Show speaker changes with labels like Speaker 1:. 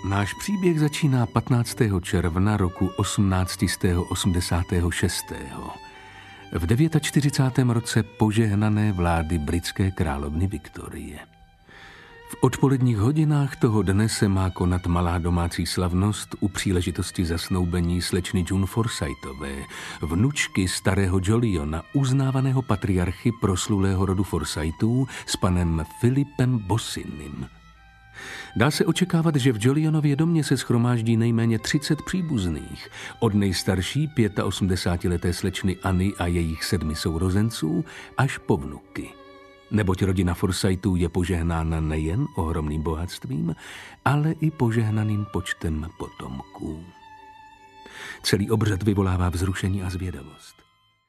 Speaker 1: Náš příběh začíná 15. června roku 1886. V 49. roce požehnané vlády britské královny Viktorie. V odpoledních hodinách toho dne se má konat malá domácí slavnost u příležitosti zasnoubení slečny June Forsythové, vnučky starého Joliona, uznávaného patriarchy proslulého rodu Forsythů s panem Philipem Bossinem. Dá se očekávat, že v Jolionově domě se shromáždí nejméně 30 příbuzných, od nejstarší 85leté slečny Anny a jejich 7 sourozenců až po vnuky. Neboť rodina Forsythů je požehnána nejen ohromným bohatstvím, ale i požehnaným počtem potomků. Celý obřad vyvolává vzrušení a zvědavost.